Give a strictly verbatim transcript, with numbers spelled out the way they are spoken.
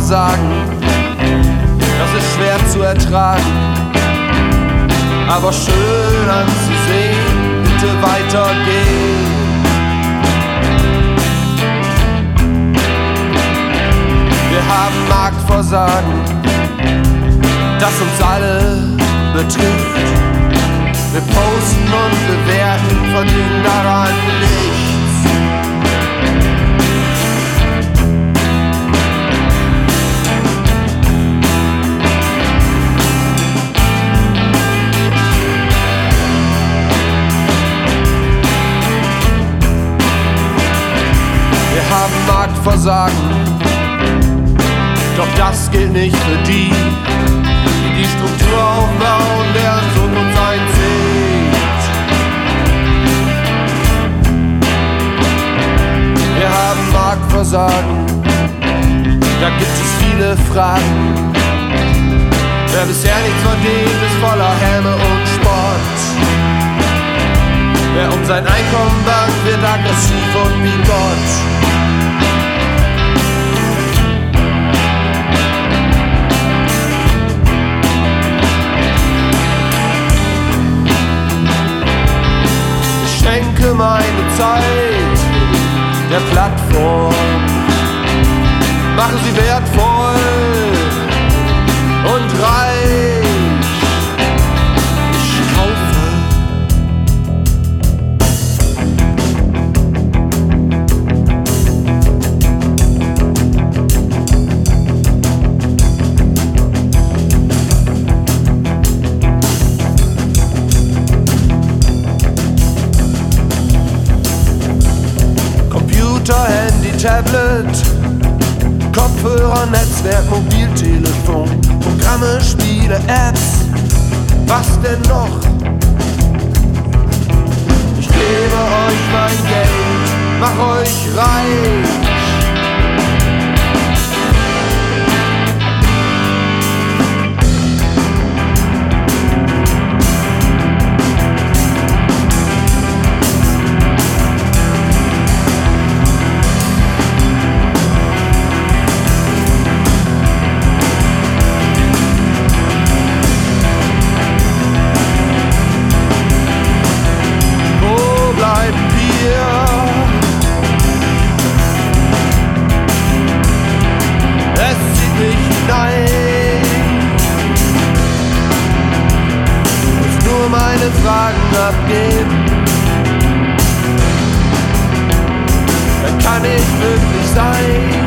Versagen, das ist schwer zu ertragen, aber schön anzusehen, bitte weitergehen. Wir haben Marktversagen, das uns alle betrifft. Wir posten und bewerten, verdienen daran nichts. Wir haben Marktversagen, doch das gilt nicht für die, die die Struktur aufbauen, deren Zukunft einzieht. Wir haben Marktversagen, da gibt es viele Fragen. Wer bisher nichts verdient, ist voller Häme und Spott. Wer um sein Einkommen bangt, wird aggressiv und wie Gott. Schenke meine Zeit der Plattform, mache sie wertvoll und reich. Ich kaufe Handy, Tablet, Kopfhörer, Netzwerk, Mobiltelefon, Programme, Spiele, Apps, was denn noch? Ich gebe euch mein Geld, mach euch reich. Meine Fragen abgeben. Wer kann ich wirklich sein?